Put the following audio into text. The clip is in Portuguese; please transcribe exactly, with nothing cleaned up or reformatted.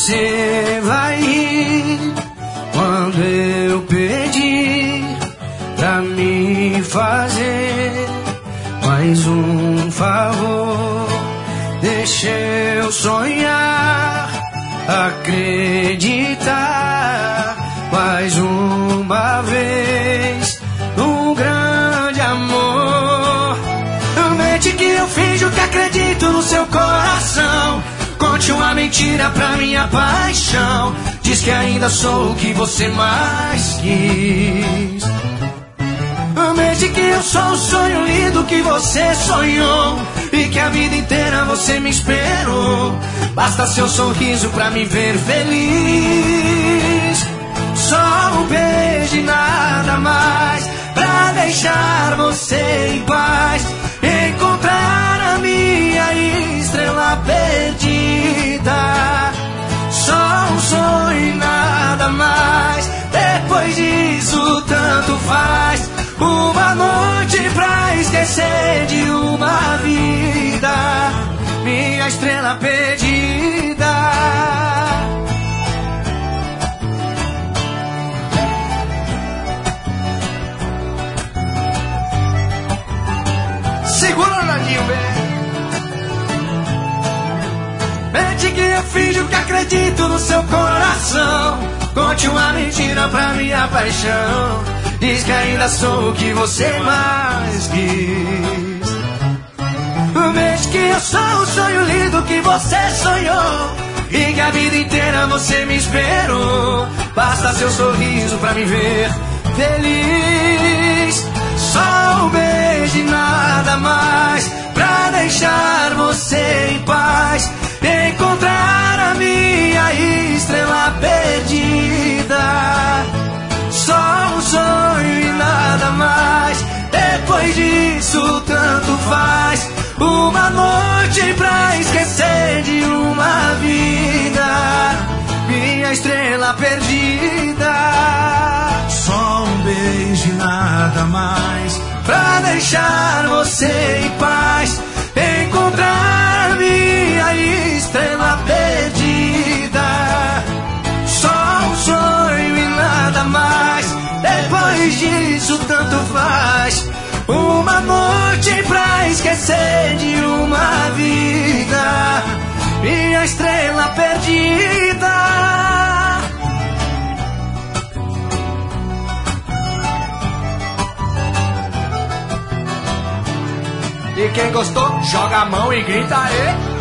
você vai rir quando eu pedir pra me fazer mais um favor. Deixa eu sonhar, acreditar mais uma vez um grande amor. Mente que eu finjo que acredito no seu coração. Conte uma mentira pra minha paixão. Diz que ainda sou o que você mais quis. Mente que eu sou o sonho lindo que você sonhou e que a vida inteira você me esperou. Basta seu sorriso pra me ver feliz. Só um beijo e nada mais pra deixar você em paz. Encontrar a minha estrela perdida. Só um sonho e nada mais. Depois disso tanto faz. Uma noite pra esquecer de uma vida. Minha estrela perdida. Segura, Ronaldinho, velho. Mente que eu finjo que acredito no seu coração. Conte uma mentira pra minha paixão. Diz que ainda sou o que você mais quis. Mente que eu sou o sonho lindo que você sonhou e que a vida inteira você me esperou. Basta seu sorriso pra me ver feliz. Só um beijo e nada mais pra deixar você em paz. Encontrar a minha estrela perdida. Só um sonho e nada mais. Depois disso tanto faz. Uma noite pra esquecer de uma vida. Minha estrela perdida. Só um beijo e nada mais pra deixar você em paz. Encontrar minha estrela perdida. Só um sonho e nada mais. Depois disso tanto faz. Uma noite pra esquecer de uma vida. Minha estrela perdida. E quem gostou, joga a mão e grita aí.